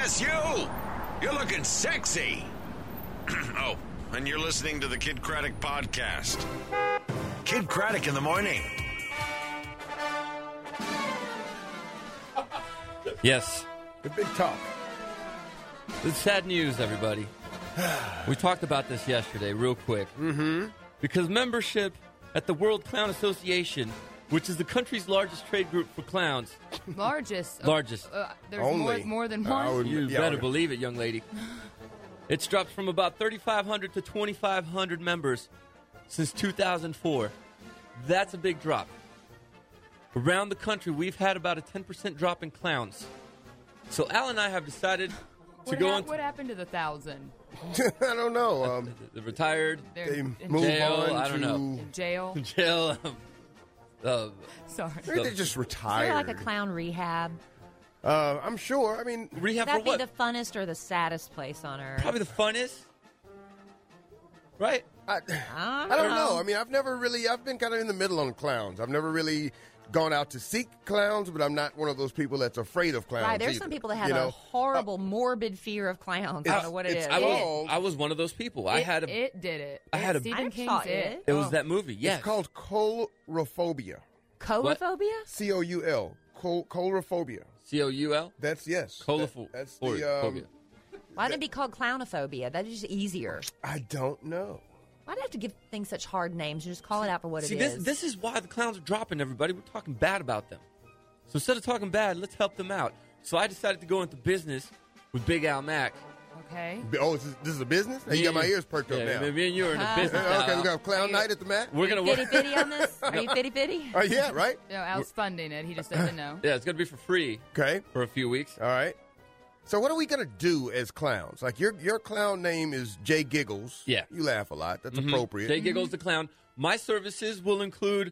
Yes, you! You're looking sexy. Oh, and you're listening to the Kid Craddock Podcast. Kid Craddock in the morning. Yes. The big talk. It's sad news, everybody. We talked about this yesterday real quick. Mm-hmm. Because membership at the World Clown Association, which is the country's largest trade group for clowns. Largest. Largest. There's Only. more than one. You better believe it, young lady. It's dropped from about 3,500 to 2,500 members since 2004. That's a big drop. Around the country, we've had about a 10% drop in clowns. So Al and I have decided to go on. What happened to the 1,000? I don't know. They're retired. They're They in move jail, on I don't to... know. jail. Jail. Sorry. Maybe they just Is retired. there like a clown rehab? I'm sure. I mean, Rehab for That'd be what? the funnest or the saddest place on earth. Probably the funnest. Right? I don't know. I mean, I've been kind of in the middle on clowns. I've never really gone out to seek clowns, but I'm not one of those people that's afraid of clowns. Right, there's either, some people that have you a know? horrible, morbid fear of clowns. I don't know what it is. I was one of those people. I had a. It did it. I had a- Stephen I King's saw It. it. It was that movie. Yes. It's called coulrophobia. Coulrophobia? C-O-U-L. Coulrophobia. COUL. That's yes. Colorful. That's phobia. the. Why didn't it be called clownophobia? That is just easier. I don't know. Why do you have to give things such hard names and just call it out for what See, it is? this is why the clowns are dropping, everybody. We're talking bad about them. So instead of talking bad, let's help them out. So I decided to go into business with Big Al Mack. Okay. Oh, this is a business? Now you got my ears perked up now. Me and you are in the business now. Okay, we got clown night at the Mac? We're going to work. Fitty-fitty on this? Are you fitty-fitty? Oh, yeah, right? No, Al's funding it. He just doesn't know. Yeah, it's going to be for free Okay. for a few weeks. All right. So what are we going to do as clowns? Like your clown name is Jay Giggles. Yeah. You laugh a lot. That's Mhm. appropriate. Jay Giggles the Clown. My services will include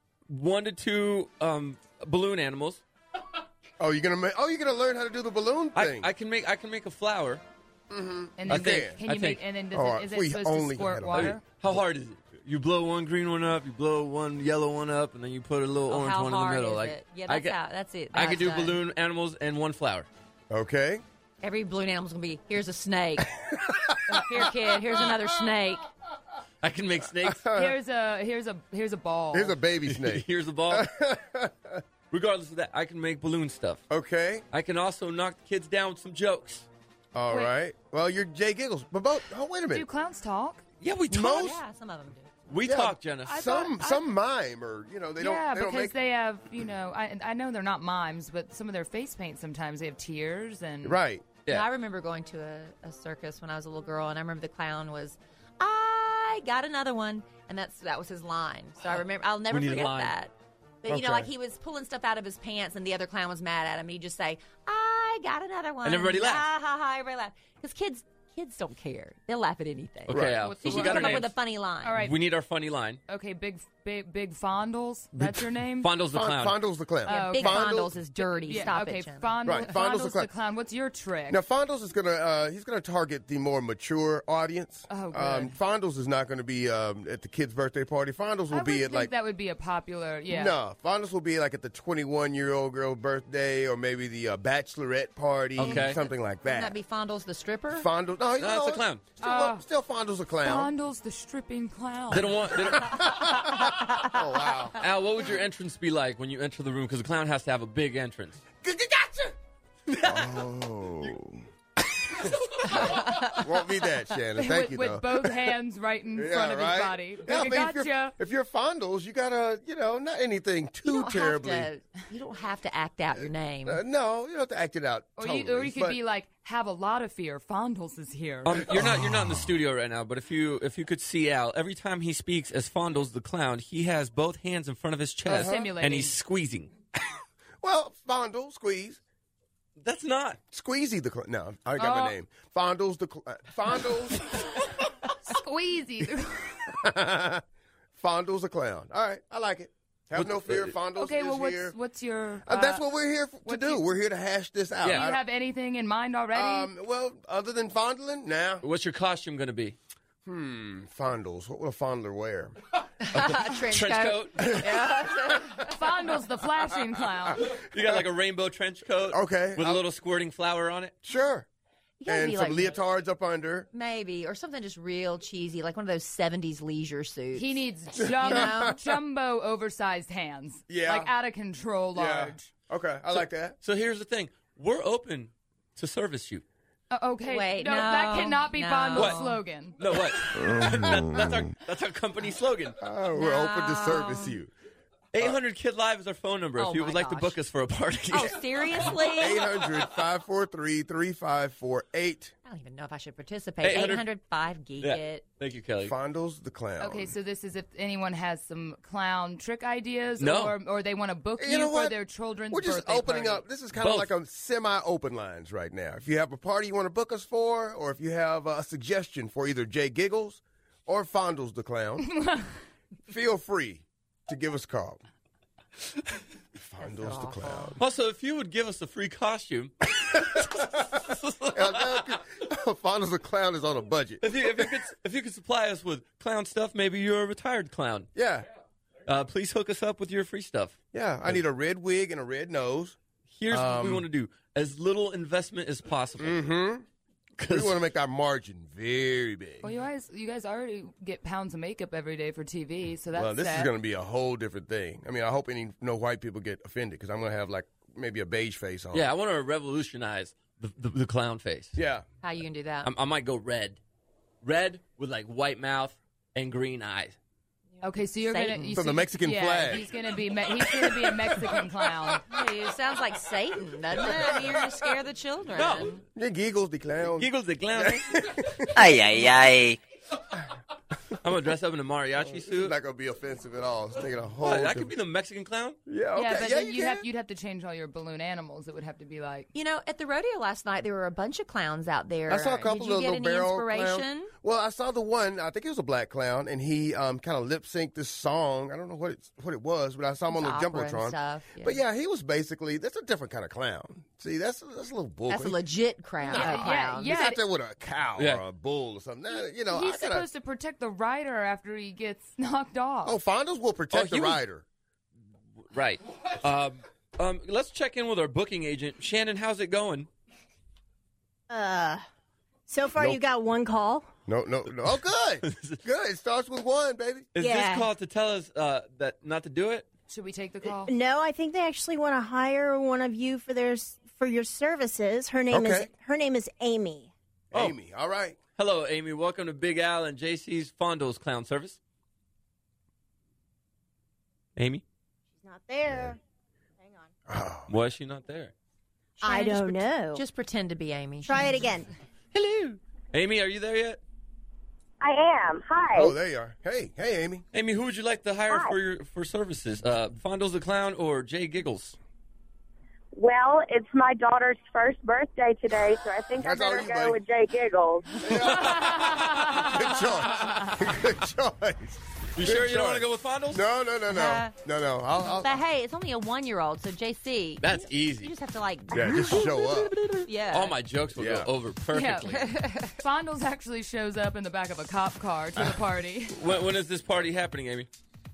1 to 2 balloon animals. Oh, you're gonna learn how to do the balloon thing. I can make a flower. And I then think- can I you think- make? And then All right, is it we supposed only to squirt had a- water? How hard is it? You blow one green one up, you blow one yellow one up, and then you put a little orange how one in the hard middle. is Like it? Yeah, I that's it. I could do That's done. balloon animals and one flower. Okay. Every balloon animal's going to be, here's a snake. Here, kid, here's another snake. I can make snakes. Here's a ball. Here's a baby snake. Here's a ball. Regardless of that, I can make balloon stuff. Okay. I can also knock the kids down with some jokes. All Wait. right. Well, you're Jay Giggles. But wait a Do minute. clowns talk? Yeah, we talk. Most- Yeah, some of them do. We Yeah. talk, Jenna. Some mime or they don't. Yeah, they don't because make they have, I know they're not mimes, but some of their face paint sometimes they have tears and right. Yeah. And I remember going to a circus when I was a little girl, and I remember the clown was, I got another one, and that was his line. So I'll never We need a forget line. that. But Okay. like he was pulling stuff out of his pants, and the other clown was mad at him. He'd just say, I got another one, And everybody laughed. Ha ha ha! Everybody laughed because kids don't care. They'll laugh at anything. Okay, Right. Al. What's So the we You got come our up with names. a funny line. all right. We need our funny line. Okay, big Fondles. That's your name. Fondle's the clown. Fondle's the clown. Yeah, Oh, Big okay. Fondles is dirty. Yeah, Stop okay, it, Jim. Right, Fondle's the clown. What's your trick? Now Fondles is he's gonna target the more mature audience. Oh, good. Fondles is not gonna be at the kid's birthday party. Fondles will I would be at think that would be a popular. Yeah. No, Fondles will be like at the 21-year-old girl birthday or maybe the bachelorette party, Okay. something like Wouldn't that. that be Fondles the stripper? Fondles, no, it's a clown. Still Fondles a clown. Fondles the stripping clown. They don't want. They don't, Oh wow! Al, what would your entrance be like when you enter the room? Because the clown has to have a big entrance. Gotcha! Oh. Won't be that, Shannon. Thank you, with though. both hands right in front of right? his body. Yeah, I Big mean, gotcha. if you're Fondles, you gotta, not anything You too don't terribly. you don't have to act out your name. No, you don't have to act it out. Or totally, you could but- be like, have a lot of fear. Fondles is here. You're not in the studio right now, but if you could see Al, every time he speaks as Fondles the clown, he has both hands in front of his chest Simulating. and he's squeezing. Well, Fondle, squeeze. That's not. Squeezy the clown. No, I got my name. Fondles the Fondles. Squeezy. Fondles the clown. All right, I like it. Have no fear. Fondles Okay, is well, here. what's your? That's what we're here to what do. you- We're here to hash this out. Do Yeah. you have anything in mind already? Well, other than fondling, nah. What's your costume going to be? Fondles. What will a fondler wear? Trench coat. Fondle's the flashing clown. You got like a rainbow trench coat. Okay. With a little squirting flower on it. Sure. You gotta And be some like- leotards up under. Maybe, or something just real cheesy, like one of those 70s leisure suits. He needs know? jumbo oversized hands. Yeah. Like out of control large. Yeah. Okay, I like that. So here's the thing. We're open to service you. Okay. Wait, no, that no, cannot be no. Fondle's What? slogan. No, what? that's our company slogan. Oh, we're open to service you. 800 Kid Live is our phone number if Oh you would my like to gosh. book us for a party. Oh, seriously? 800-543-3548. I don't even know if I should participate. 800 800-5 geek Yeah. it. Thank you, Kelly. Fondle's the clown. Okay, so this is if anyone has some clown trick ideas No. or they want to book You know for what? their children's We're just birthday opening party. up. This is kind of Both. like a semi-open lines right now. If you have a party you want to book us for, or if you have a suggestion for either Jay Giggles or Fondle's the clown, feel free to give us a call. Fondle's the clown. Also, if you would give us a free costume, Fondle's the clown is on a budget. if you could supply us with clown stuff, maybe you're a retired clown. Yeah. Please hook us up with your free stuff. Yeah. I need a red wig and a red nose. Here's what we want to do: as little investment as possible. Mm-hmm. We want to make our margin very big. Well, you guys already get pounds of makeup every day for TV, so that's Well, this set. is going to be a whole different thing. I mean, I hope no white people get offended because I'm going to have like maybe a beige face on. Yeah, I want to revolutionize the clown face. Yeah. How you gonna do that? I might go red with like white mouth and green eyes. Okay, so you're Satan. gonna you From the Mexican flag. He's gonna be a Mexican clown. Hey, it sosounds like Satan, doesn't it? I mean, you're gonna scare the children. No. Yeah, Giggles the clown. Giggles the clown. Ay, ay, ay. I'm gonna dress up in a mariachi It's suit. not going to be offensive at all. It's taking a whole. What, I could be the Mexican clown. Yeah, okay. Yeah, but yeah, then you can. you'd have to change all your balloon animals. It would have to be like You know, at the rodeo last night, there were a bunch of clowns out there. I saw a couple Did you of get little any barrel inspiration? clowns. Well, I saw the one. I think it was a black clown, and he kind of lip synced this song. I don't know what it was, but I saw him on the It's opera and jumbotron. stuff, yeah. But yeah, he was basically that's a different kind of clown. See, that's a little bull. That's a legit clown. yeah. He's out there with a cow Yeah. or a bull or something. Now, you know, he's I gotta, supposed to protect the rider after he gets knocked off. Oh, Fondle's will protect he the was- rider. Right. Let's check in with our booking agent, Shannon. How's it going? So far, Nope. you got one call. No. Oh, good. Good. It starts with one, baby. Is Yeah. this call to tell us that not to do it? Should we take the call? No, I think they actually want to hire one of you for your services. Her name Okay. is Amy. Oh. Amy, all right. Hello, Amy. Welcome to Big Al and JC's Fondle's Clown Service. Amy? She's not there. Hang on. Oh, Why is she not there? I Just don't know. Just pretend to be Amy. Try it again. Hello. Amy, are you there yet? I am. Hi. oh, there you are. Hey, Amy. Amy, who would you like to hire Hi. for services? Fondle's the Clown or Jay Giggles? Well, it's my daughter's first birthday today, so I think That's I all better you, go buddy. with Jay Giggles. Good choice. Good choice. You Good sure you don't want to choice. go with Fondle's? No. No. I'll But hey, it's only a 1-year-old, so JC. That's You easy. just have to like. yeah, just show up. Yeah. All my jokes will Yeah. go over perfectly. Fondle's actually shows up in the back of a cop car to the party. When is this party happening, Amy?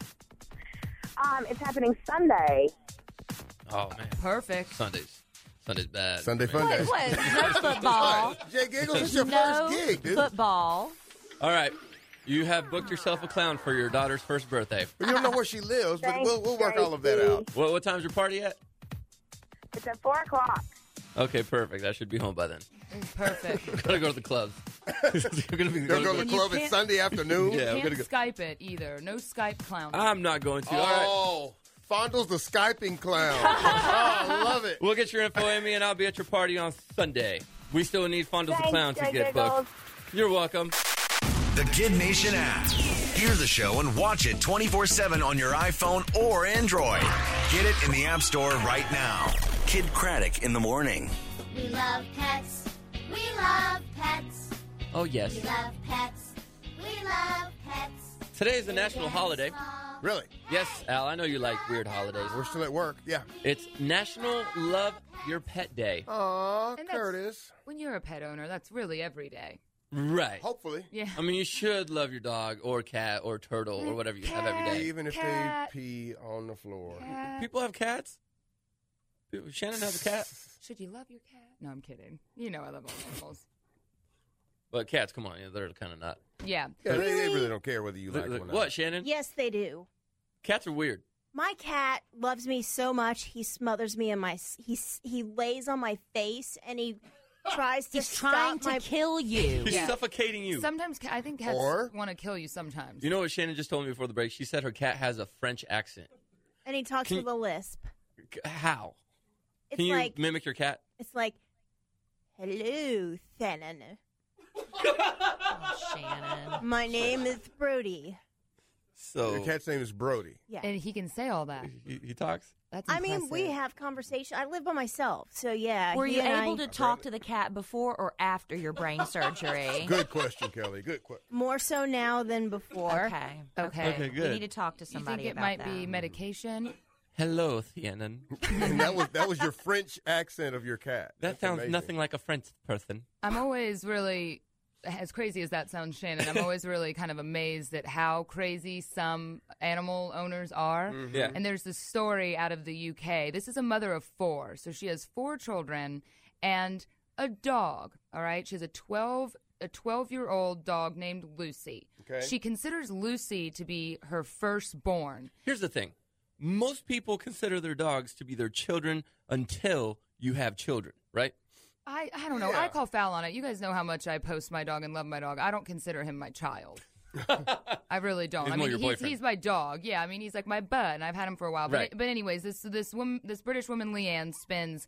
It's happening Sunday. Oh, man. Perfect. Sunday's bad. Sunday man. fun day. What? No football. Jay Giggles, it's your No first gig, dude. football. All right. You have booked yourself a clown for your daughter's first birthday. We don't know where she lives, but Thanks, we'll work all of that JC. out. What time's your party at? It's at 4 o'clock. Okay, perfect. I should be home by then. Perfect. Gotta go to the clubs. We're gonna be. You'll go to the And you club at can't- Sunday afternoon. Yeah. I'm Can't gonna go. Skype it either. No Skype clown. I'm not going to. All right. Oh, Fondle's the Skyping clown. Oh, I love it. We'll get your info, Amy, and I'll be at your party on Sunday. We still need Fondle's the Thanks, Clown to Jay get Giggles. booked. You're welcome. The Kid Nation app. Hear the show and watch it 24/7 on your iPhone or Android. Get it in the App Store right now. Kid Craddock in the morning. We love pets. We love pets. Oh, yes. We love pets. We love pets. Today is a national holiday. Really? Yes, Al, I know you like weird holidays. We're still at work. Yeah. It's National Love Your Pet Day. Aw, And that's- Curtis. When you're a pet owner, that's really every day. Right. Hopefully. Yeah. I mean, you should love your dog or cat or turtle or whatever you have every day. Even if Cat. they pee on the floor. Cat. People have cats. Shannon has a cat. Should you love your cat? No, I'm kidding. You know I love all animals. But cats, come on, they're kind of not. Yeah. Yeah, they really don't care whether you like them or not. What, Shannon? Yes, they do. Cats are weird. My cat loves me so much. He smothers me in my. He lays on my face and he tries to He's trying stop to kill you. He's suffocating you. Sometimes I think cats Or- want to kill you sometimes. You know what Shannon just told me before the break? She said her cat has a French accent. And he talks Can with a lisp. How? It's Can you like mimic your cat? it's like, hello, Shannon. Shannon. My name is Brody. So Your cat's name is Brody. Yeah. And he can say all that. he talks. That's I mean, impressive. we have conversation. I live by myself, so yeah. Were he you and able I- to talk to the cat before or after your brain surgery? Good question, Kelly. Good question. More so now than before. Okay. Okay. Okay, We good. need to talk to You somebody think it about might that. be medication? Hello, Shannon. And that was your French accent of your cat. That That's sounds amazing. nothing like a French person. I'm always really, as crazy as that sounds, Shannon, I'm always really kind of amazed at how crazy some animal owners are. Yeah. And there's this story out of the UK. This is a mother of 4. So she has 4 children and a dog, all right? She has a 12-year-old dog named Lucy. Okay. She considers Lucy to be her firstborn. Here's the thing. Most people consider their dogs to be their children until you have children, right? I don't know. Yeah. I call foul on it. You guys know how much I post my dog and love my dog. I don't consider him my child. I really don't. He's I more mean, your boyfriend. he's my dog. Yeah, I mean, he's like my bud, and I've had him for a while. Right. But anyways, this British woman, Leanne, spends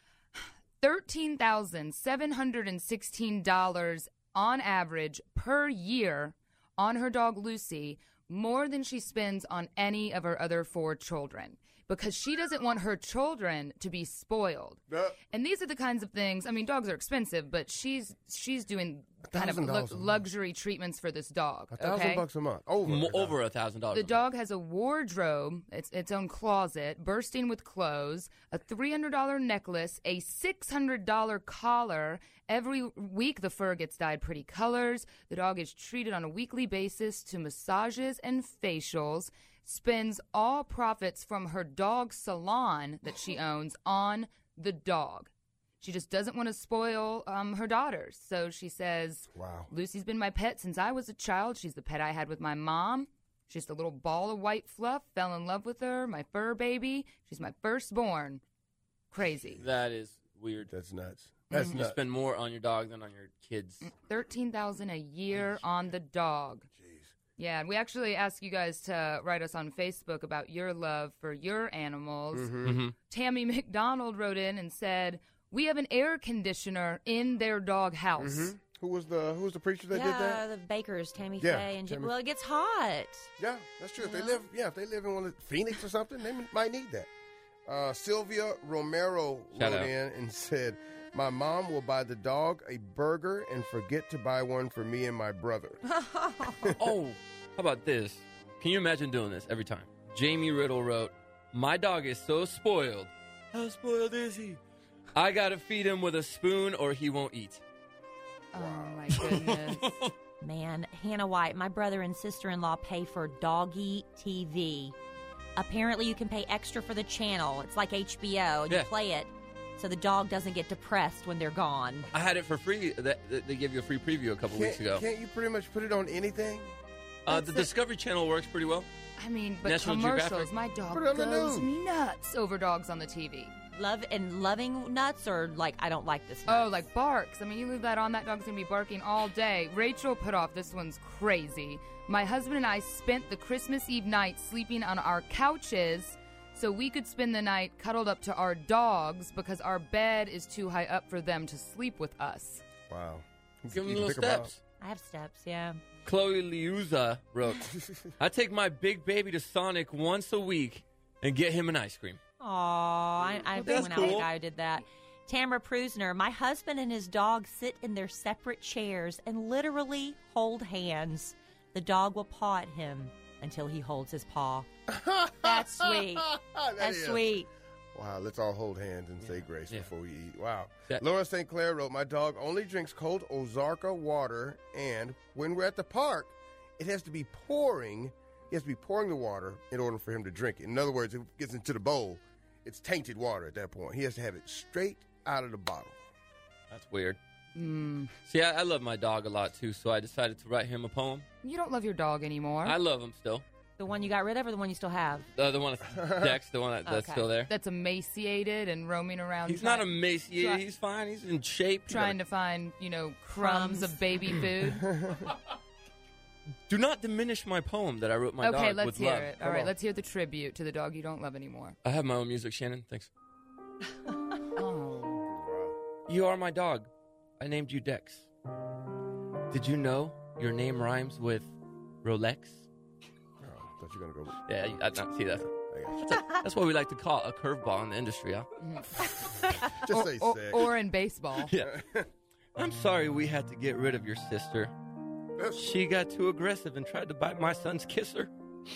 $13,716 on average per year on her dog Lucy, more than she spends on any of her other 4 children, because she doesn't want her children to be spoiled. And these are the kinds of things. I mean, dogs are expensive, but she's doing kind of $1,000 a month. luxury treatments for this dog. $1,000 okay? a month. Over $1,000. The dog has a wardrobe, its own closet, bursting with clothes, a $300 necklace, a $600 collar. Every week, the fur gets dyed pretty colors. The dog is treated on a weekly basis to massages and facials. Spends all profits from her dog salon that she owns on the dog. She just doesn't want to spoil her daughters. So she says, Wow. Lucy's been my pet since I was a child. She's the pet I had with my mom. She's just a little ball of white fluff. Fell in love with her, my fur baby. She's my firstborn. Crazy. That is weird. That's nuts. That's You nuts. spend more on your dog than on your kids. $13,000 a year on the dog. Yeah, and we actually asked you guys to write us on Facebook about your love for your animals. Mm-hmm. Tammy McDonald wrote in and said, "We have an air conditioner in their dog house." Who was the preacher that did that? the bakers, Tammy Yeah, Faye and Tammy- well, it gets hot. Yeah, that's true. If they live in one of Phoenix or something, they might need that. Sylvia Romero Shout wrote out. in and said, "My mom will buy the dog a burger and forget to buy one for me and my brother." Oh, how about this? Can you imagine doing this every time? Jamie Riddle wrote, "My dog is so spoiled. How spoiled is he? I gotta feed him with a spoon or he won't eat." Oh, my goodness. Man, Hannah White, my brother and sister-in-law pay for Doggy TV. Apparently, you can pay extra for the channel. It's like HBO, and Yeah. you play it so the dog doesn't get depressed when they're gone. I had it for free. They gave you a free preview a couple weeks ago. Can't you pretty much put it on anything? The Discovery Channel works pretty well. I mean, but National commercials, Geographic. my dog Put it on the goes news. nuts over dogs on the TV. Loving nuts, or like, I don't like this nuts? Oh, like barks. I mean, you leave that on, that dog's going to be barking all day. Rachel put off, this one's crazy. My husband and I spent the Christmas Eve night sleeping on our couches so we could spend the night cuddled up to our dogs because our bed is too high up for them to sleep with us. Wow. Give him You little pick 'em out. steps. I have steps, yeah. Chloe Liuza wrote, "I take my big baby to Sonic once a week and get him an ice cream." Aw, I that's went out with a cool. guy who did that. Tamara Prusner, my husband and his dog sit in their separate chairs and literally hold hands. The dog will paw at him until he holds his paw. That's sweet. That That's is. sweet. Wow, let's all hold hands and say grace before we eat. Wow. That- Laura St. Clair wrote, my dog only drinks cold Ozarka water, and when we're at the park, it has to be pouring. He has to be pouring the water in order for him to drink it. In other words, if it gets into the bowl, it's tainted water at that point. He has to have it straight out of the bottle. That's weird. See, I love my dog a lot, too, so I decided to write him a poem. You don't love your dog anymore. I love him still. The one you got rid of or the one you still have? The one that's Dex, the one that's Okay. still there. That's emaciated and roaming around. He's not emaciated. He's fine. He's in shape. Trying to find, crumbs of baby food. Do not diminish my poem that I wrote my dog Okay, let's with hear love. it. All right, let's hear the tribute to the dog you don't love anymore. I have my own music, Shannon. Thanks. Oh. You are my dog. I named you Dex. Did you know your name rhymes with Rolex? Oh, I thought you were going to go. Yeah, see that. I got you. That's what we like to call a curveball in the industry, huh? Just say sex. Or in baseball. Yeah. I'm sorry we had to get rid of your sister. She got too aggressive and tried to bite my son's kisser.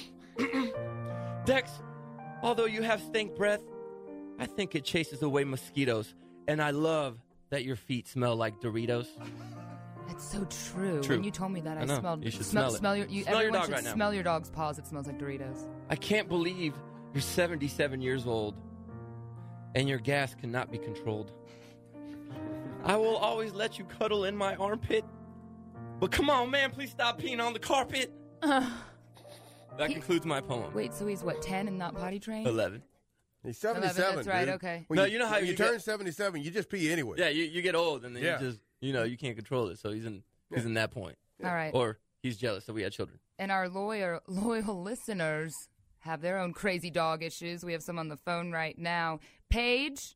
Dex, although you have stank breath, I think it chases away mosquitoes. And I love that your feet smell like Doritos. That's so true. True. When you told me that, I I know. smelled. You should smell it. Smell your everyone dog should right now. smell your dog's paws. It smells like Doritos. I can't believe you're 77 years old and your gas cannot be controlled. I will always let you cuddle in my armpit. But come on, man, please stop peeing on the carpet. That concludes my poem. Wait, so he's what, 10 and not potty trained? 11. He's 77, 11, that's right, dude. okay. When No, you know how when you you turn get- 77, you just pee anyway. Yeah, you get old and then Yeah. you just, you can't control it. So he's in that point. All right. Or he's jealous that we had children. And our loyal listeners have their own crazy dog issues. We have some on the phone right now. Paige?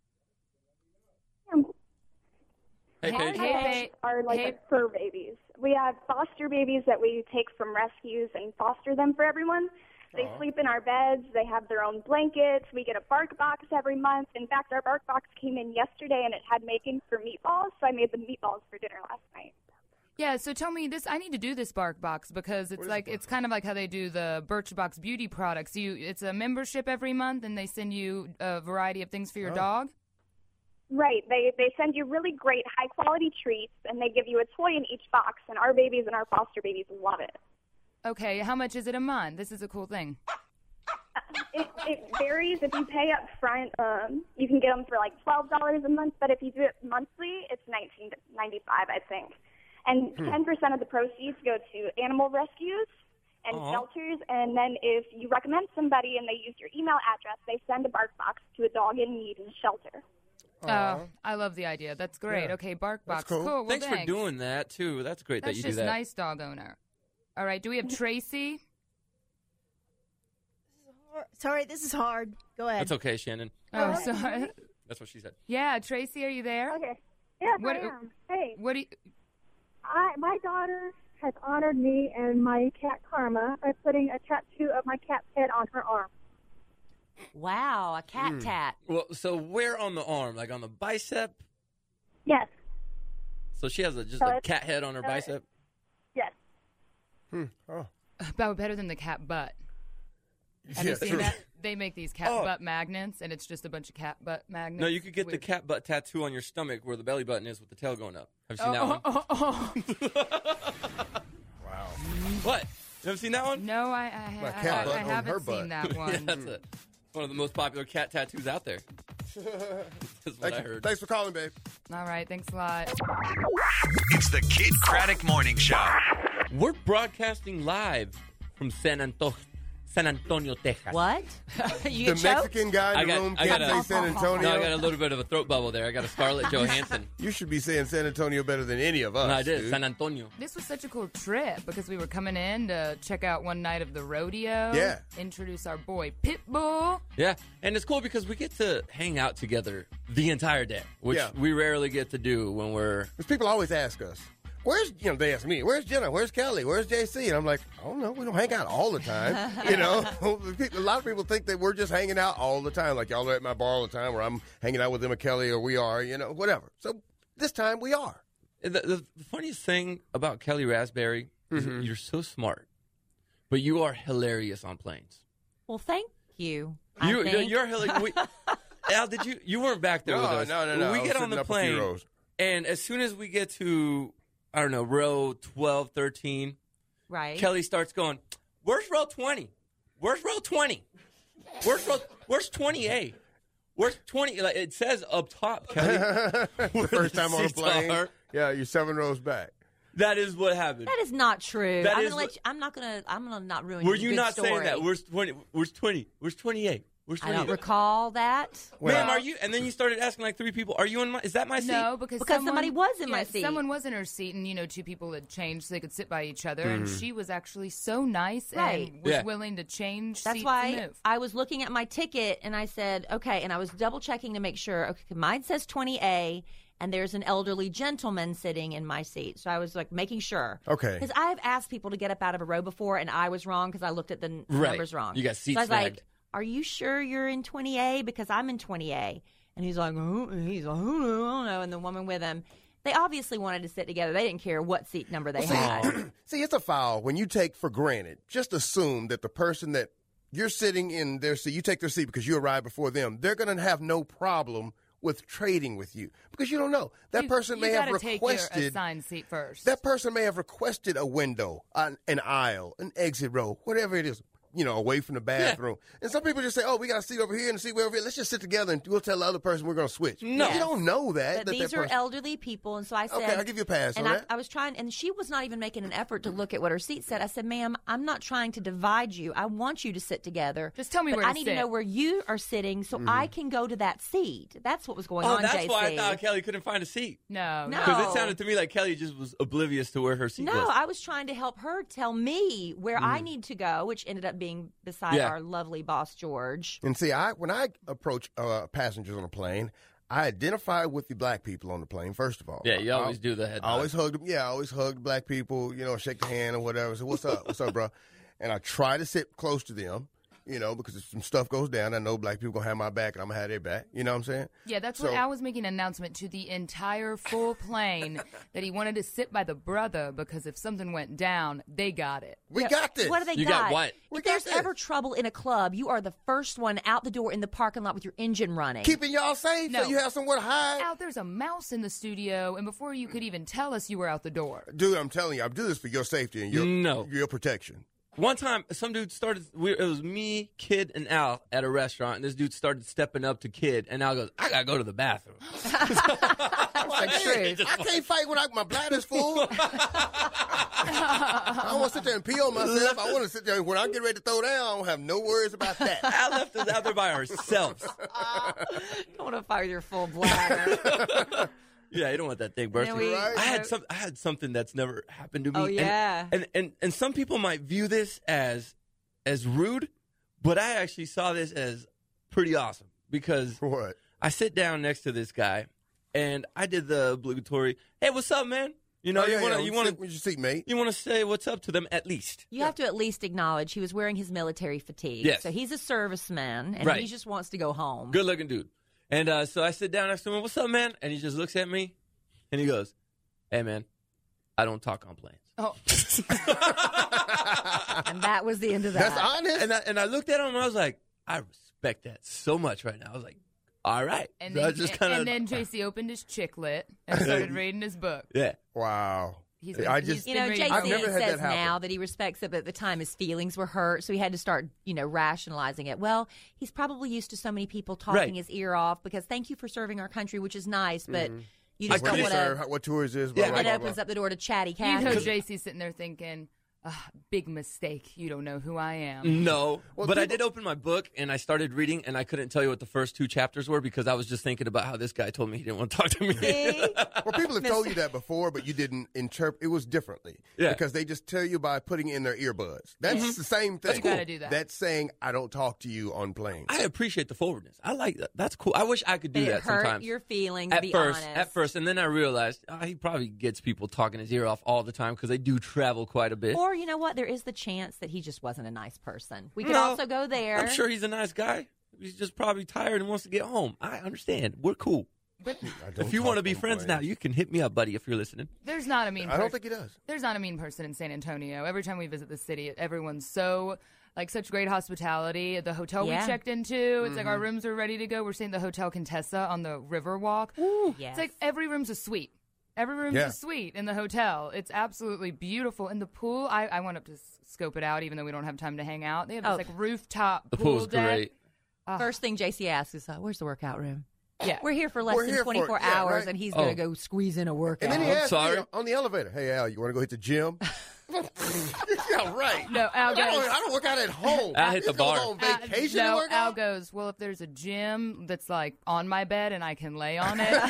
Hey, Paige. Hey, Are like Hey. fur babies. We have foster babies that we take from rescues and foster them for everyone. They sleep in our beds. They have their own blankets. We get a bark box every month. In fact, our bark box came in yesterday and it had making for meatballs, so I made the meatballs for dinner last night. Yeah, so tell me this. I need to do this Bark Box because it's kind of like how they do the Birchbox beauty products. It's a membership every month, and they send you a variety of things for your dog. Right. They send you really great high-quality treats, and they give you a toy in each box, and our babies and our foster babies love it. Okay, how much is it a month? This is a cool thing. It varies. If you pay up front, you can get them for like $12 a month, but if you do it monthly, it's $19.95, I think. And 10% of the proceeds go to animal rescues and shelters, and then if you recommend somebody and they use your email address, they send a bark box to a dog in need in a shelter. Oh, I love the idea. That's great. Yeah. Okay, Bark Box. That's cool. Well, Thanks for doing that, too. That's great That's that you just do that. nice, dog owner. All right, do we have Tracy? Sorry, this is hard. Go ahead. That's okay, Shannon. Oh, sorry. That's what she said. Yeah, Tracy, are you there? Okay. Yes, What- I am. Hey, What do you... my daughter has honored me and my cat Karma by putting a tattoo of my cat's head on her arm. Wow, a cat tat. Well, so where on the arm? Like on the bicep? Yes. So she has just So a it's- cat head on her bicep? Yes. Oh. About better than the cat butt. Have Yeah, you seen true. that? They make these cat Oh. butt magnets, and it's just a bunch of cat butt magnets. No, you could get the Weird. cat butt tattoo on your stomach where the belly button is with the tail going up. Have you seen Oh, that one? Wow. What? You haven't seen that one? No, I cat butt on her haven't butt. seen that one. Yeah, that's one of the most popular cat tattoos out there. That's what I heard. Thanks for calling, babe. All right, thanks a lot. It's the Kid Craddock Morning Show. We're broadcasting live from San Antonio, Texas. What? You The get choked? Mexican guy in the room can't say San Antonio. No, I got a little bit of a throat bubble there. I got a Scarlett Johansson. You should be saying San Antonio better than any of us. No, I did. dude. San Antonio. This was such a cool trip because we were coming in to check out one night of the rodeo. Yeah. Introduce our boy Pitbull. Yeah, and it's cool because we get to hang out together the entire day, which Yeah. we rarely get to do when we're... Because people always ask us, they ask me, where's Jenna? Where's Kelly? Where's JC? And I'm like, I don't know. We don't hang out all the time. A lot of people think that we're just hanging out all the time. Like y'all are at my bar all the time, or I'm hanging out with them or Kelly, or we are, whatever. So this time we are. The funniest thing about Kelly Raspberry is that you're so smart, but you are hilarious on planes. Well, thank you. You're hilarious. Al, did you weren't back there with us? No. We I was get on sitting the up a few plane, rows. and as soon as we get to, I don't know, row 12, 13, Right. Kelly starts going, where's row 20? Where's row 20? Where's 20A? Where's 20? Like, it says up top, Kelly. The first time on a Seats plane. are. Yeah, you're 7 rows back. That is what happened. That is not true. That I'm is gonna let what- you, I'm gonna not ruin Were your you good not story. saying that? Where's 20? Where's 20? Where's 28? Where's I 28? don't recall that. Ma'am, are you? And then you started asking like 3 people, are you in my, is that my seat? No, because somebody was in my seat. Someone was in her seat, and 2 people had changed so they could sit by each other. Mm-hmm. And she was actually so nice Right. and was Yeah. willing to change That's seats why and move. I was looking at my ticket and I said, okay, and I was double checking to make sure. Okay, mine says 20A, and there's an elderly gentleman sitting in my seat. So I was like making sure. Okay. Because I've asked people to get up out of a row before, and I was wrong because I looked at the numbers wrong. You got seat So I was snagged. like, are you sure you're in 20A? Because I'm in 20A. And he's like, oh, I don't know. And the woman with him, they obviously wanted to sit together. They didn't care what seat number they had. See, it's a foul when you take for granted. Just assume that the person that you're sitting in their seat, you take their seat because you arrived before them. They're going to have no problem with trading with you because you don't know. That person may have gotta take your requested. assigned seat first. That person may have requested a window, an aisle, an exit row, whatever it is, away from the bathroom. And some people just say, oh, we got a seat over here and a seat over here. Let's just sit together and we'll tell the other person we're going to switch. No. You don't know that. But these are elderly people, and so I said, Okay, I'll give you a pass and on I, that. I was trying, and she was not even making an effort to look at what her seat said. I said, ma'am, I'm not trying to divide you. I want you to sit together. Just tell me but where I to need sit. to know where you are sitting so I can go to that seat. That's what was going Oh, on, that's JC. why I thought Kelly couldn't find a seat. No. No. Because it sounded to me like Kelly just was oblivious to where her seat No, was. I was trying to help her tell me where I need to go, which ended up being beside Yeah. our lovely boss, George. And see, when I approach passengers on a plane, I identify with the black people on the plane, first of all. Yeah, you always do the head I nod. always hug them. Yeah, I always hug black people, shake the hand or whatever. So, what's up? What's up, bro? And I try to sit close to them, because if some stuff goes down, I know black people going to have my back and I'm going to have their back. You know what I'm saying? Yeah, that's So- what Al was making an announcement to the entire full plane that he wanted to sit by the brother because if something went down, they got it. We got this. What do they You got what? We If got there's this. ever trouble in a club, you are the first one out the door in the parking lot with your engine running. Keeping y'all safe No. so you have somewhere to hide? Al, there's a mouse in the studio, and before you could even tell us, you were out the door. Dude, I'm telling you, I do this for your safety and your protection. One time, some dude started, it was me, Kid, and Al at a restaurant, and this dude started stepping up to Kid, and Al goes, I got to go to the bathroom. That's true. I can't fight when my bladder's full. I don't want to sit there and pee on myself. I want to sit there when I get ready to throw down. I don't have no worries about that. Al left us out there by ourselves. Don't want to fire your full bladder. Yeah, you don't want that thing bursting. we- Right. I had something that's never happened to me. Oh, yeah. And some people might view this as rude, but I actually saw this as pretty awesome because What? I sit down next to this guy and I did the obligatory, "Hey, what's up, man?" You know, Oh, yeah, you want yeah. you want Sit with your seatmate. you want to say what's up to them at least. You have to at least acknowledge he was wearing his military fatigue. Yes. So he's a serviceman, and Right. he just wants to go home. Good looking dude. And so I sit down next to him, "What's up, man?" And he just looks at me and he goes, "Hey, man, I don't talk on planes." Oh, And that was the end of that. That's honest. And I looked at him and I was like, I respect that so much right now. I was like, all right. and So I then, just kinda, and then JC opened his chicklet and started reading his book. yeah. Wow. He's I been- just he's You know, been JC reading- I've never had says that happen. now that he respects it, but at the time his feelings were hurt, so he had to start, rationalizing it. Well, he's probably used to so many people talking Right. his ear off because thank you for serving our country, which is nice, but you I just don't couldn't want Sir, to. what tours is? Yeah, Blah, It blah, opens blah. up the door to chatty You Cathy. know, JC's sitting there thinking, big mistake. You don't know who I am. No. Well, but I people- did open my book and I started reading and I couldn't tell you what the first 2 chapters were because I was just thinking about how this guy told me he didn't want to talk to me. See? Well, people have told you that before, but you didn't interpret. It was differently. Yeah. Because they just tell you by putting it in their earbuds. That's the same thing. You gotta do that. That's saying, I don't talk to you on planes. I appreciate the forwardness. I like that. That's cool. I wish I could do But it that hurt sometimes. your feelings. At be first, honest. and then I realized he probably gets people talking his ear off all the time because they do travel quite a bit. Or you know what? There is the chance that he just wasn't a nice person. We could No, also go there. I'm sure he's a nice guy. He's just probably tired and wants to get home. I understand. We're cool. I don't If you talk want to be on friends planes. now, you can hit me up, buddy, if you're listening. There's not a mean I person. don't think he does. There's not a mean person in San Antonio. Every time we visit the city, everyone's so like such great hospitality. The hotel Yeah. we checked into, it's like our rooms are ready to go. We're staying at the Hotel Contessa on the Riverwalk. Ooh, yes. It's like every room's a suite. Every room's a suite in the hotel. It's absolutely beautiful. And the pool, I went up to scope it out, even though we don't have time to hang out. They have this like rooftop The pool pool's deck. great. First thing JC asks is, "Where's the workout room?" Yeah. We're here for less We're than here for- 24 yeah, hours, right. and he's going to go squeeze in a workout. And then he asked sorry. me on the elevator, "Hey Al, you want to go hit the gym?" Yeah, right. No, Al I goes, don't work out at home. Al hit the He's gonna bar. go on vacation to no, work Al out? goes, well, if there's a gym that's like on my bed and I can lay on it.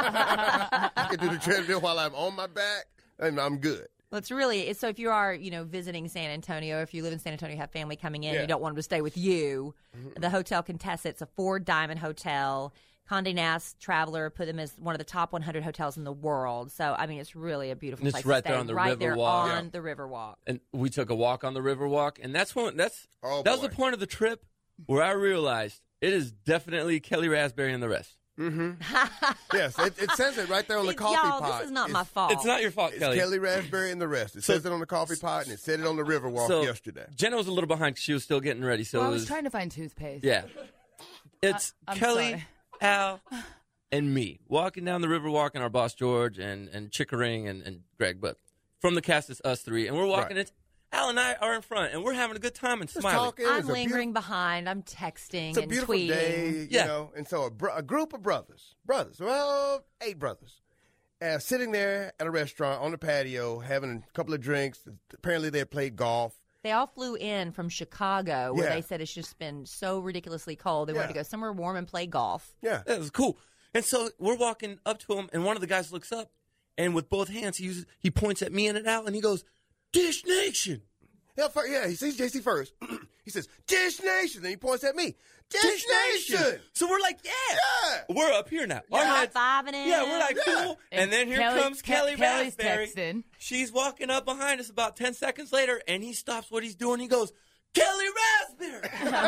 I can do the treadmill while I'm on my back, and I'm good. Well, it's really so. If you are, visiting San Antonio, if you live in San Antonio, you have family coming in, Yeah. you don't want them to stay with you. The Hotel Contessa, it's a 4-diamond hotel. Condé Nast Traveler put them as one of the top 100 hotels in the world. So, I mean, it's really a beautiful And place it's right to there stay. on the right there Riverwalk. on the Riverwalk. And we took a walk on the Riverwalk, and that was Oh, the boy. point of the trip where I realized it is definitely Kelly Raspberry and the rest. Yes, it says it right there on the coffee Y'all, pot. this is not It's- my fault. It's not your fault, It's Kelly. Kelly Raspberry and the rest. It says it on the coffee pot, and it said it on the Riverwalk yesterday. Jenna was a little behind 'cause she was still getting ready. So Well, I it was was trying to find toothpaste. Yeah. It's I'm Kelly, sorry. Al, and me walking down the Riverwalk, and our boss George and Chickering and Greg. But from the cast, it's us three, and we're walking. Right. It's Al and I are in front, and we're having a good time and Just smiling. talking. I'm It's a lingering behind. I'm texting It's a and beautiful tweeting. day, you Yeah. know. And so a group of brothers, well, 8 brothers, sitting there at a restaurant on the patio, having a couple of drinks. Apparently, they had played golf. They all flew in from Chicago, where Yeah. they said it's just been so ridiculously cold. They wanted to Yeah. go somewhere warm and play golf. Yeah. That was cool. And so we're walking up to him, and one of the guys looks up, and with both hands, he points at me and at Al, and he goes, "Dish Nation." Yeah, he sees JC first. He says, "Dish Nation." Then he points at me. Dish Nation. So we're like, yeah. We're up here now. Our heads- High-fiving it. Yeah, we're like, Yeah. cool. And then here Kelly- comes Kelly Kelly's Raspberry. texting. She's walking up behind us about 10 seconds later, and he stops what he's doing. He goes, "Kelly Raspberry."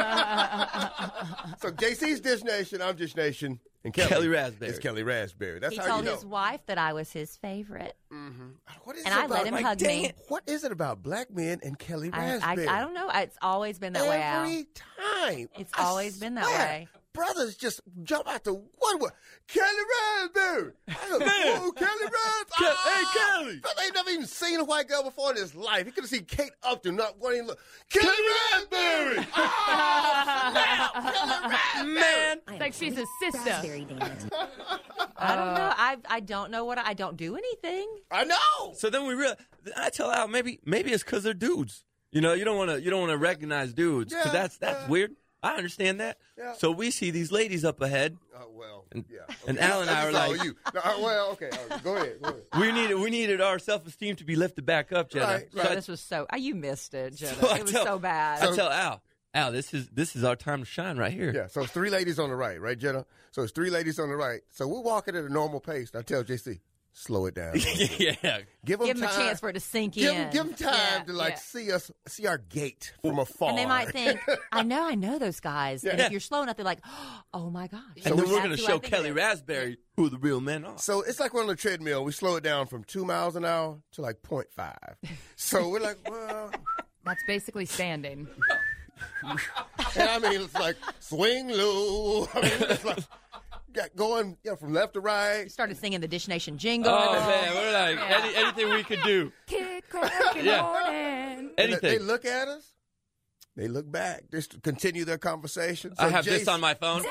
So JC's Dish Nation, I'm Dish Nation, and Kelly Raspberry. It's Kelly Raspberry. That's He how told you know. his wife that I was his favorite. What is And it I about, let him like, hug dang me. it, what is it about black men and Kelly I Raspberry? don't know. It's always been that way, Al. Every time. It's I always been that swear, way. Brothers just jump out the woodwork. Kelly Raspberry. I go, "Whoa, Kelly Raspberry. Hey, Kelly. Brother ain't never even seen a white girl before in his life. He could have seen Kate Upton. Not one even look. Kelly Raspberry. Snap, Kelly Raspberry. Man. It's like she's a sister. I don't know. I don't know what I don't do anything. I know. So then we realize, I tell Al, maybe it's because they're dudes. You know, you don't want to recognize dudes, because Yeah, that's weird. I understand that. Yeah. So we see these ladies up ahead. Well, And- yeah. and Al and I That's are all like- you. No, well, okay. Go ahead. Go ahead. We needed our self-esteem to be lifted back up, Jenna. Right, So Yeah, I- this was so. You missed it, Jenna. So I It was tell- so bad. I tell Al, this is our time to shine right here. Yeah, so it's 3 ladies on the right, Jenna? So it's 3 ladies on the right. So we're walking at a normal pace. And I tell JC, slow it down. Yeah. Give them Give them time. a chance for it to sink Give in. them time Yeah, to yeah. see our gait from afar. And they might think, I know those guys. And Yeah. if you're slow enough, they're like, oh my gosh. And then we're going That's to who I show think Kelly it is. Raspberry who the real men are. So it's like we're on the treadmill. We slow it down from 2 miles an hour to like 0.5. So we're like, well, That's basically standing. and I mean, it's like swing low. I mean, it's like going from left to right. We started singing the Dish Nation jingle. Oh, man, we're like, anything we could do. Kid cracking Yeah. morning. And Anything. they look at us. They look back. They continue their conversation. So I have this on my phone.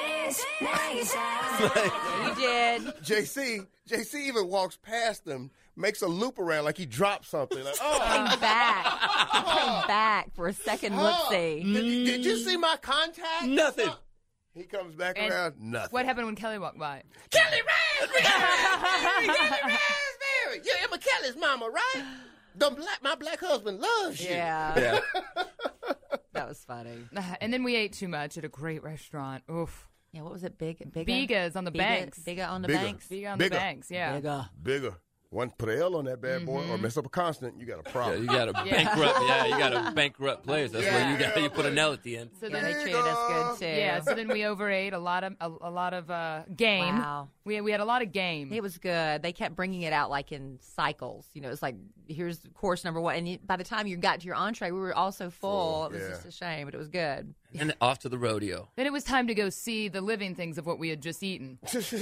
You did. JC even walks past them, makes a loop around like he dropped something. Like, oh, Came back. He came back for a second look-see. Did you see my contact? Nothing. He comes back And around. Nothing. What happened when Kelly walked by? Kelly Raspberry! Kelly Raspberry! You're Emma Kelly's mama, right? My black husband loves you. Yeah. Yeah. That was funny. And then we ate too much at a great restaurant. Oof. Yeah, what was it? Biga's Biga's on the banks. Biga on the Biga. banks. Biga on the Bigger. banks, yeah. Biga. Bigger. One put an L on that bad boy or mess up a consonant, you got a Yeah, problem. you got to bankrupt. Yeah, you got to bankrupt players. That's where you put an L at the end. So Yeah, then they treated us good too. Yeah, so then we overate a lot of game. Wow. We had a lot of game. It was good. They kept bringing it out like in cycles. You know, it's like, here's course number 1. And by the time you got to your entree, we were all so full. It was just a shame, but it was good. And off to the rodeo. Then it was time to go see the living things of what we had just eaten.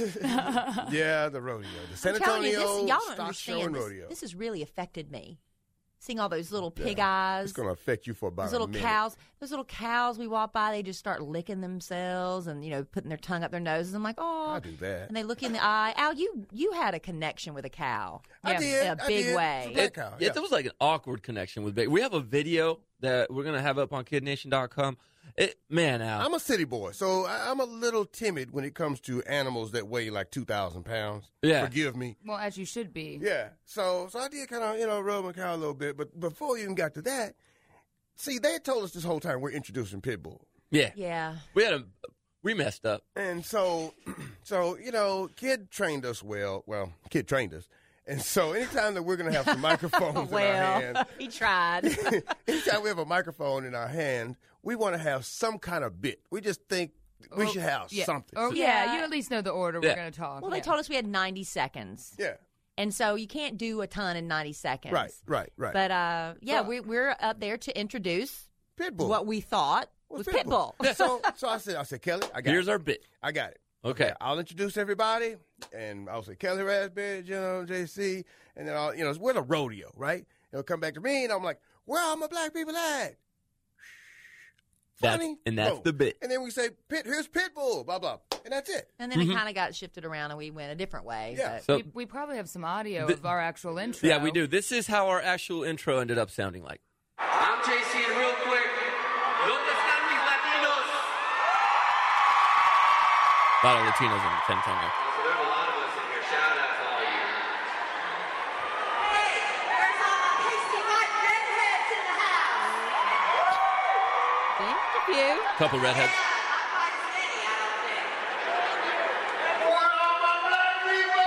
Yeah, the rodeo. The San I'm telling you, Antonio y'all don't Stock Show and understand. Rodeo. This has really affected me. Seeing all those little pig eyes. It's going to affect you for about Those little a minute. cows, we walk by, they just start licking themselves and, putting their tongue up their noses. I'm like, oh. I do that. And they look in the eye. Al, you had a connection with a cow. I did. In a big way. It's a black cow. It was like an awkward connection with Baker. We have a video that we're going to have up on KidNation.com. Al. I'm a city boy, so I'm a little timid when it comes to animals that weigh like 2,000 pounds. Yeah. Forgive me. Well, as you should be. Yeah. So I did kind of, rub my cow a little bit. But before we even got to that, see, they had told us this whole time we're introducing Pitbull. Yeah. Yeah. We messed up. And so, Kid trained us well. Well, Kid trained us. And so anytime that we're going to have some microphones in our hand. He tried. Anytime we have a microphone in our hand, we want to have some kind of bit. We just think we should have something. Or, you at least know the order we're going to talk. Well, they told us we had 90 seconds. Yeah. And so you can't do a ton in 90 seconds. Right. But, we're up there to introduce Pitbull. what we thought was Pitbull. So I said, Kelly, I got it. Here's our bit. I got it. Okay. I'll introduce everybody, and I'll say Kelly Raspberry, JC, and then we're the rodeo, right? It'll come back to me, and I'm like, where are my black people at? Funny. That's the bit. And then we say, here's Pitbull, blah, blah. And that's it. And then it kind of got shifted around, and we went a different way. Yeah. But So, we probably have some audio of our actual intro. yeah, we do. This is how our actual intro ended up sounding like. I'm JC, and real quick, ¿dónde están mis Latinos? A lot of Latinos in San Antonio. So there's a lot of us in here. Shout out to all of you. Hey, where's all my pasty white redheads in the house? See? A few. Couple redheads. Yeah, not quite as many, I don't think. Where are all my black people?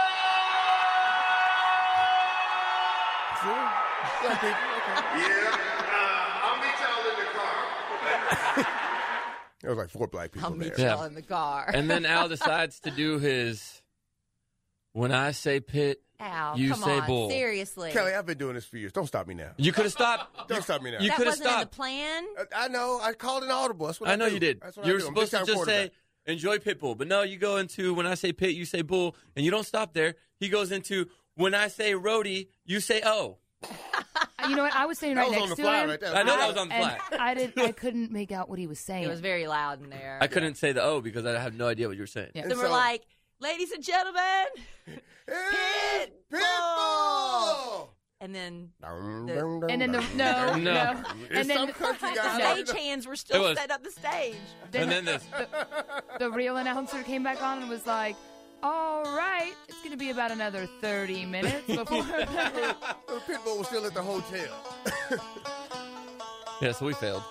Black people, okay. Yeah, I'll meet y'all in the car. There was like 4 black people I'll meet there. y'all in the car. And then Al decides to do his, when I say pit, Al, you come say on, bull. seriously. Kelly, I've been doing this for years. Don't stop me now. You could have stopped. Don't stop me now. You that could have wasn't in the stopped. plan. I know. I called an audible. That's what I I know do. you did. That's what You I were do. I'm supposed to big-time just say, quarterback. enjoy Pitbull. But no, you go into, when I say pit, you say bull. And you don't stop there. He goes into, when I say roadie, you say oh. You know what? I was sitting right That was next on the to fly him. right there. I know that was on the and fly. I couldn't make out what he was saying. It was very loud in there. I couldn't say the O because I had no idea what you were saying. Yeah. So we're like, ladies and gentlemen, It's Pitbull! Pitbull! and then and then No. and It's then some country the guy. stage hands were still It was- set up the stage. And then this. the real announcer came back on and was like, "All right, it's going to be about another 30 minutes before." Pitbull was still at the hotel. Yeah, so we failed.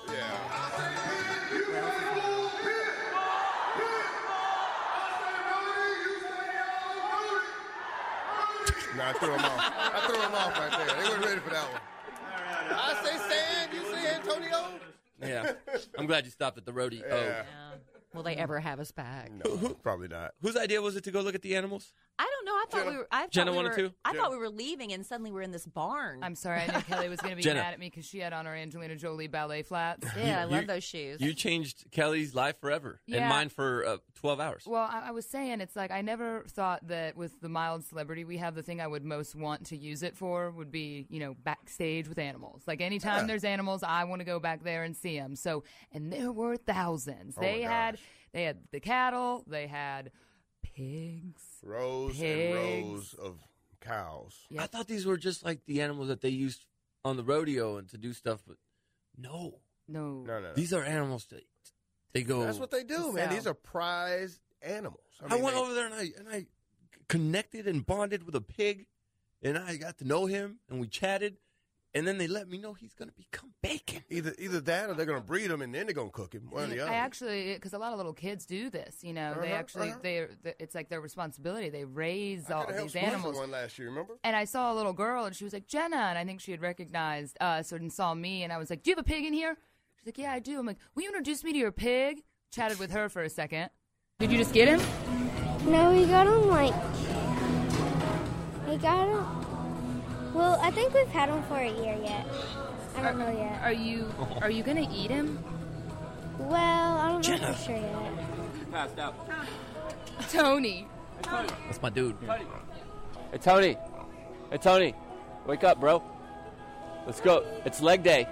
No, I threw him off. I threw him off right there. They weren't ready for that one. I say San, you say Antonio? Yeah. I'm glad you stopped at the roadie. Yeah. Yeah. Will they ever have us back? No, probably not. Whose idea was it to go look at the animals? I don't know. I thought we were. I thought Jenna we wanted were, to? I thought we were leaving, and suddenly we're in this barn. I'm sorry, I knew Kelly was going to be Jenna. mad at me because she had on her Angelina Jolie ballet flats. Yeah, I You- love those shoes. You changed Kelly's life forever and Yeah. mine for 12 hours. Well, I was saying, it's like I never thought that with the mild celebrity we have, the thing I would most want to use it for would be, backstage with animals. Like anytime there's animals, I want to go back there and see them. So, and there were thousands. Oh, my gosh. They had the cattle, they had pigs. Rows Pigs. and rows of cows. I thought these were just like the animals that they used on the rodeo and to do stuff, but no. No. No. These are animals that they go. That's what they do, man. So- These are prized animals. I went over there and I connected and bonded with a pig, and I got to know him, and we chatted. and then they let me know he's going to become bacon. Either that or they're going to breed him and then they're going to cook him. One or the other. I actually, because a lot of little kids do this, they actually, it's like their responsibility. They raise all these animals. One last year, remember? And I saw a little girl, and she was like, Jenna, and I think she had recognized us and saw me, and I was like, do you have a pig in here? She's like, yeah, I do. I'm like, will you introduce me to your pig? Chatted with her for a second. Did you just get him? No, we got him well, I think we've had him for a year yet. I don't know yet. Are you gonna eat him? Well, I don't know for sure yet. Passed out. Tony. That's my dude. Hey, Tony. Hey, Tony. Wake up, bro. Let's go. It's leg day.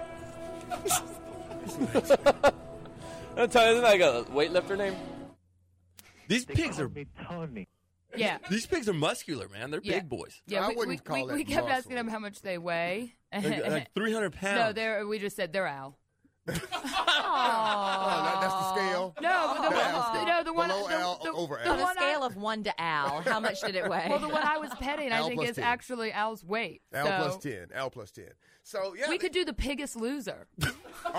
Tony, isn't that like a weightlifter name? These pigs are... Tony. Yeah. These pigs are muscular, man. They're big boys. Yeah, I wouldn't call that we kept muscle. asking them how much they weigh. Like 300 pounds. No, we just said they're Al. Oh, that's the scale. No, the one Below Al, over Al. On a scale of 1 to Al, how much did it weigh? Well, the one I was petting, I Al think, plus is 10. actually Al's weight. Al so plus 10. Al plus 10. So, yeah. we could do the Biggest Loser. Oh,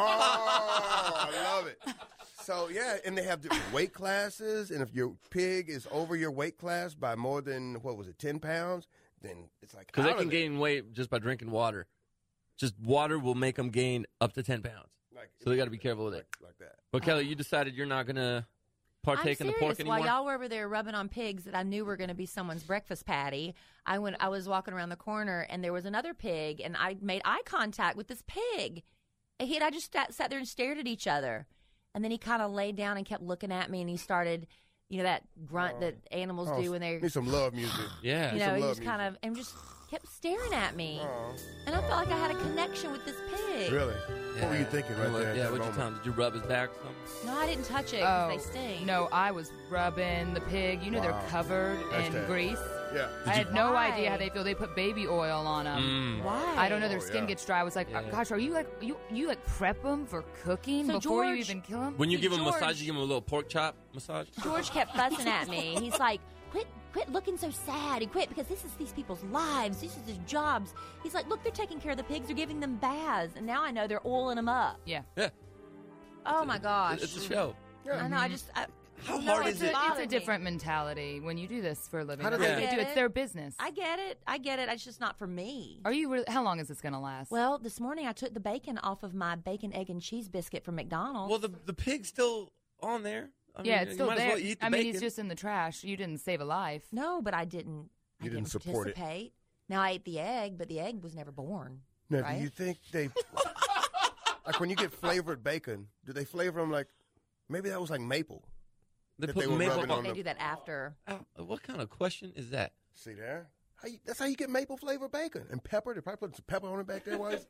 I love it. So, yeah, and they have different weight classes, and if your pig is over your weight class by more than, 10 pounds, then it's like Because they can gain weight just by drinking water. Just water will make them gain up to 10 pounds. So they got to be careful with it. Like that. But, Kelly, you decided you're not going to partake in the pork anymore? While y'all were over there rubbing on pigs that I knew were going to be someone's breakfast patty, I was walking around the corner, and there was another pig, and I made eye contact with this pig. And I just sat there and stared at each other. And then he kind of laid down and kept looking at me, and he started, that grunt that animals do when they need some love music. Yeah. he just kind of and just kept staring at me, and I felt like I had a connection with this pig. Really? What were you thinking right there? Yeah, what'd you tell him? Did you rub his back or something? No, I didn't touch it because they sting. No, I was rubbing the pig. They're covered in grease. Yeah. I had no idea how they feel. They put baby oil on them. Why? I don't know. Their skin gets dry. I was like, gosh, are you like you prep them for cooking before you even kill them? When you give them a massage, you give them a little pork chop massage? George kept fussing at me. He's like, quit looking so sad and quit because this is these people's lives. This is their jobs. He's like, look, they're taking care of the pigs. They're giving them baths. And now I know they're oiling them up. Yeah. Oh, my gosh. It's a show. I know. How hard is it? It's a different mentality when you do this for a living. How do They do. It's their business. I get it. It's just not for me. Are you? How long is this going to last? Well, this morning I took the bacon off of my bacon, egg, and cheese biscuit from McDonald's. Well, the pig's still on there. I mean, it's still you might there. As well eat the he's bacon. just in the trash. You didn't save a life. No, but I didn't. You didn't support it. Participate. Now I ate the egg, but the egg was never born. Now, right? do you think they like when you get flavored bacon? Do they flavor them like maybe that was like maple? They that put they were maple rubbing on on They them. do that after. What kind of question is that? See there? That's how you get maple flavored bacon and pepper. They probably put some pepper on it back there. Was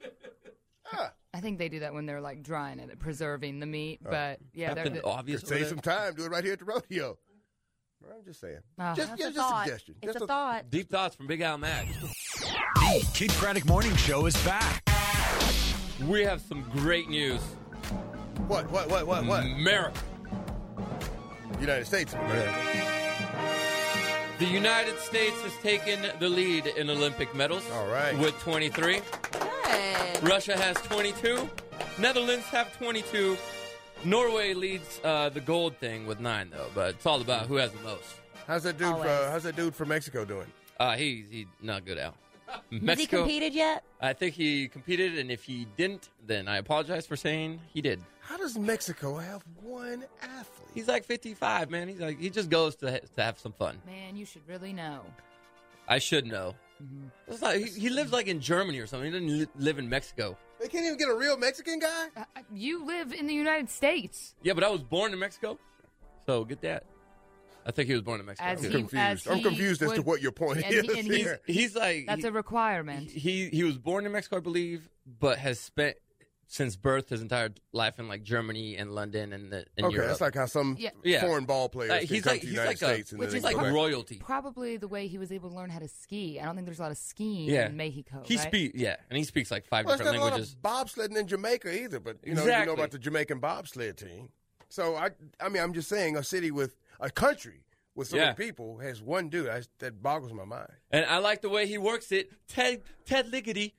I think they do that when they're like drying it, preserving the meat. But yeah, Captain Obvious. Save some time. Do it right here at the rodeo. I'm just saying. Just That's a a thought. suggestion. It's Just a thought. Deep thoughts from Big Al Mac. The Kid Craddock Morning Show is back. We have some great news. What? America. United States of America. The United States has taken the lead in Olympic medals. All right. With 23. Good. Russia has 22. Netherlands have 22. Norway leads the gold thing with 9, though. But it's all about who has the most. How's that dude from Mexico doing? He's not good, Al. Has he competed yet? I think he competed, and if he didn't, then I apologize for saying he did. How does Mexico have one athlete? He's like 55, man. He just goes to have some fun. Man, you should really know. I should know. It's like, he lives like in Germany or something. He doesn't live in Mexico. They can't even get a real Mexican guy? You live in the United States. Yeah, but I was born in Mexico, so get that. I think he was born in Mexico. I'm confused as to what your point is. And he's like that's a requirement. He was born in Mexico, I believe, but has spent since birth his entire life in like Germany and London and Europe. That's like how some foreign ball players can come to the United States. Which is like royalty. Probably the way he was able to learn how to ski. I don't think there's a lot of skiing in Mexico. He speaks like 5 different languages. There's not a lot of bobsledding in Jamaica either, but you know about the Jamaican bobsled team. So I mean, I'm just saying a country with so many people has one dude. That boggles my mind. And I like the way he works it. Ted Ligety.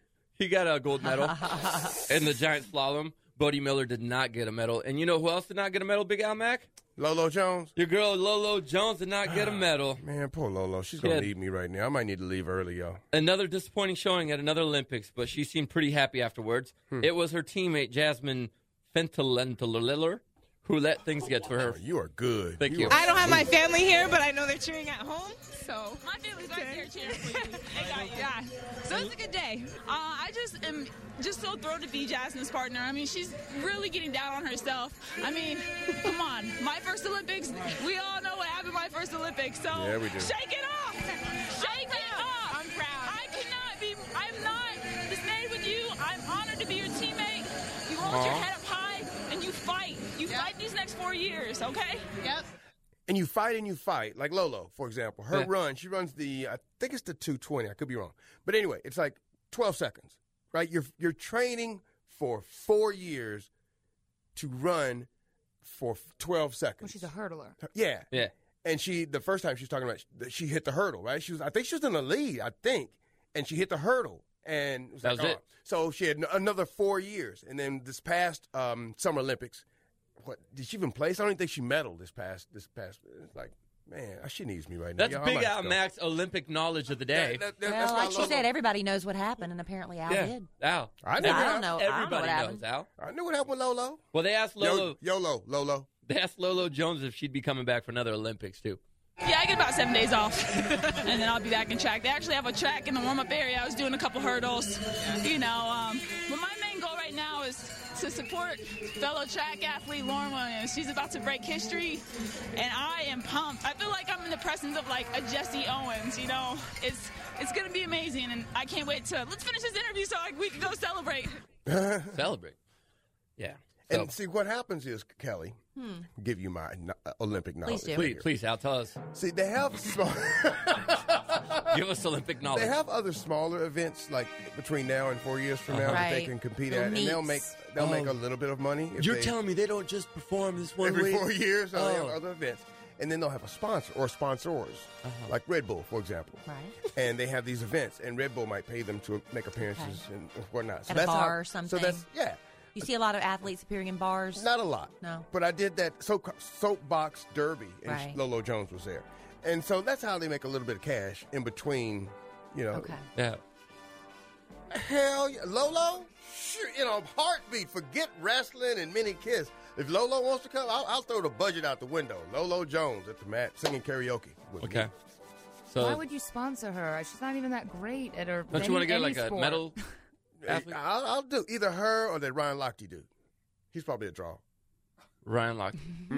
He got a gold medal in the giant slalom. Bodie Miller did not get a medal. And you know who else did not get a medal, Big Al Mac? Lolo Jones? Your girl Lolo Jones did not get a medal. Man, poor Lolo. She's going to need me right now. I might need to leave early, y'all. Another disappointing showing at another Olympics, but she seemed pretty happy afterwards. It was her teammate, Jasmine Fentelentler, who let things get to her. You are good. Thank you. I don't have my family here, but I know they're cheering at home. So my family's right there cheering for you. Yeah. So it's a good day. I just am so thrilled to be Jasmine's partner. I mean, she's really getting down on herself. I mean, come on. My first Olympics, we all know what happened my first Olympics. So yeah, we do. Shake it off. Shake it off. I'm proud. I'm not dismayed with you. I'm honored to be your teammate. You hold your head up high and you fight. You fight these next 4 years, okay? Yep. And you fight. Like Lolo, for example. Her run, she runs I think it's the 220. I could be wrong. But anyway, it's like 12 seconds, right? You're training for 4 years to run for 12 seconds. Well, she's a hurdler. Yeah. Yeah. And the first time she was talking about, she hit the hurdle, right? I think she was in the lead, and she hit the hurdle. And it was that was it. So she had another 4 years. And then this past Summer Olympics, did she even place? I don't even think she medaled this past. It's like, man, she needs me right now. That's Big Al Mac's Olympic knowledge of the day. Well, like she said, everybody knows what happened, and apparently Al did. Al. I don't know. Everybody I knows Al. I knew what happened with Lolo. Well, they asked Lolo. Lolo. They asked Lolo Jones if she'd be coming back for another Olympics too. Yeah, I get about 7 days off, and then I'll be back in track. They actually have a track in the warm-up area. I was doing a couple hurdles, but my main goal right now is to support fellow track athlete Lauren Williams. She's about to break history, and I am pumped. I feel like I'm in the presence of like a Jesse Owens. It's going to be amazing, and I can't wait let's finish this interview so we can go celebrate. Celebrate. Yeah. And see, what happens is, Kelly, give you my Olympic knowledge. Please, Al, tell us. See, they have give us Olympic knowledge. They have other smaller events like between now and 4 years from now that they can compete at, and they'll make a little bit of money. You're telling me they don't just perform this one every week? 4 years? They have other events. And then they'll have a sponsor or sponsors, like Red Bull, for example. Right. And they have these events, and Red Bull might pay them to make appearances and whatnot. At a bar or something. So that's, You see a lot of athletes appearing in bars? Not a lot. No. But I did that soapbox derby, and Right. Lolo Jones was there. And so that's how they make a little bit of cash in between, Okay. Yeah. Hell yeah. Lolo? Sure, in a heartbeat. Forget wrestling and mini kiss. If Lolo wants to come, I'll throw the budget out the window. Lolo Jones at the mat singing karaoke with me. So why would you sponsor her? She's not even that great at her. Don't you want to get like sport. a medal? I'll do either her or that Ryan Lochte dude. He's probably a draw. Ryan Lochte.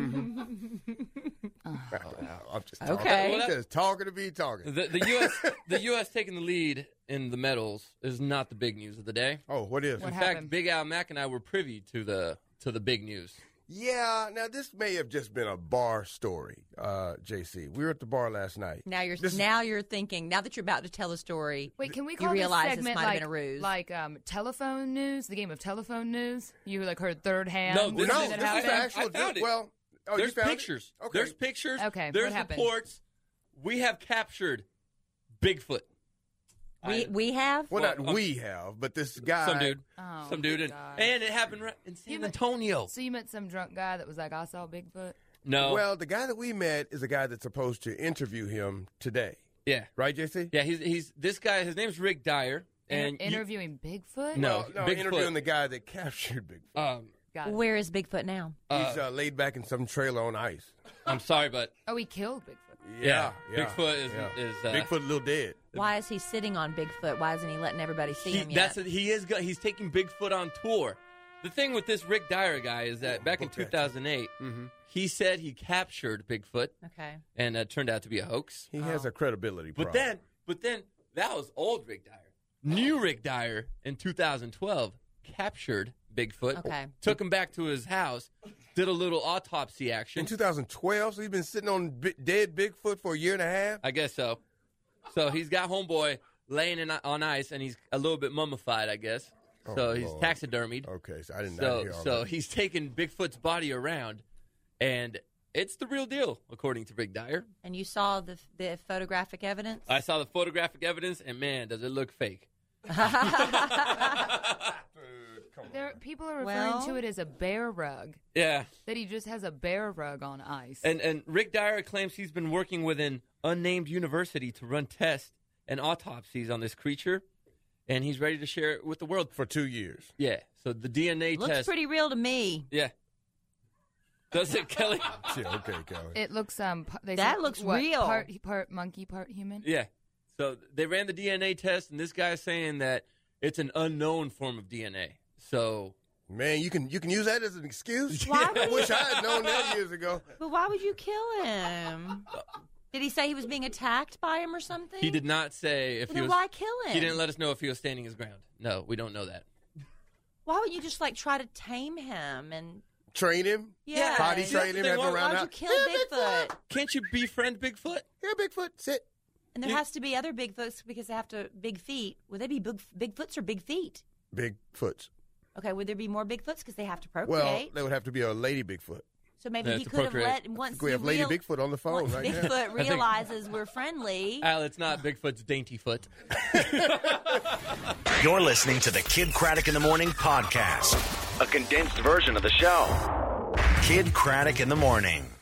I'm just talking. Okay. I'm just talking to be talking. The U.S. taking the lead in the medals is not the big news of the day. Oh, what is? What In happened? fact, Big Al Mac and I were privy to the big news. Yeah, now this may have just been a bar story, JC. We were at the bar last night. Now you're thinking. Now that you're about to tell a story, Wait, can we you call this realize segment this might have been a ruse? like telephone news? The game of telephone news? You like heard third hand? No, this when is it this happened? is actual. I found it. Well, oh, There's you found pictures. It? Okay. There's pictures. Okay, There's what happened? reports. We have captured Bigfoot. we have. Well, not we have, but this guy. Some dude, and it happened right in San Antonio. So you met some drunk guy that was like, I saw Bigfoot? No. Well, the guy that we met is a guy that's supposed to interview him today. Yeah. Right, JC? Yeah, he's this guy. His name's Rick Dyer. And interviewing Bigfoot? No, no, Bigfoot. interviewing the guy that captured Bigfoot. Got it. Where is Bigfoot now? He's laid back in some trailer on ice. I'm sorry, but Oh, he killed Bigfoot. Yeah. Bigfoot is Bigfoot a little dead. Why is he sitting on Bigfoot? Why isn't he letting everybody see him yet? He's taking Bigfoot on tour. The thing with this Rick Dyer guy is that back in 2008, he said he captured Bigfoot. Okay. And it turned out to be a hoax. He has a credibility problem. But then that was old Rick Dyer. New Rick Dyer in 2012 captured Bigfoot. Okay. Took him back to his house. Did a little autopsy action. In 2012, so he's been sitting on dead Bigfoot for a year and a half? I guess so. So he's got homeboy laying on ice, and he's a little bit mummified, I guess. So he's taxidermied. Okay, so I didn't know. So he's taking Bigfoot's body around, and it's the real deal, according to Rick Dyer. And you saw the photographic evidence? I saw the photographic evidence, and man, does it look fake. People are referring to it as a bear rug. Yeah. That he just has a bear rug on ice. And Rick Dyer claims he's been working with an unnamed university to run tests and autopsies on this creature, and he's ready to share it with the world. For 2 years. Yeah. So the DNA Looks test. pretty real to me. Yeah. Does it, Kelly? Yeah, okay, Kelly. It looks that looks real. Part monkey, part human. Yeah. So they ran the DNA test, and this guy's saying that it's an unknown form of DNA. So, man, you can use that as an excuse. Why would I wish I had known that years ago. But why would you kill him? Did he say he was being attacked by him or something? He did not say if Well, he then was. why kill him? He didn't let us know if he was standing his ground. No, we don't know that. Why would you just try to tame him and train him? Yeah. Potty train him, have him around. Why'd you kill Bigfoot? Can't you befriend Bigfoot? Yeah, Bigfoot, sit. And there has to be other Bigfoots because they have big feet. Would they be Bigfoots or big feet? Bigfoots. Okay, would there be more Bigfoots because they have to procreate? Well, there would have to be a lady Bigfoot. So maybe he could have let once we have Lady Bigfoot on the phone once right Bigfoot now. realizes we're friendly. Al, it's not Bigfoot's dainty foot. You're listening to the Kid Craddock in the Morning podcast, a condensed version of the show. Kid Craddock in the Morning.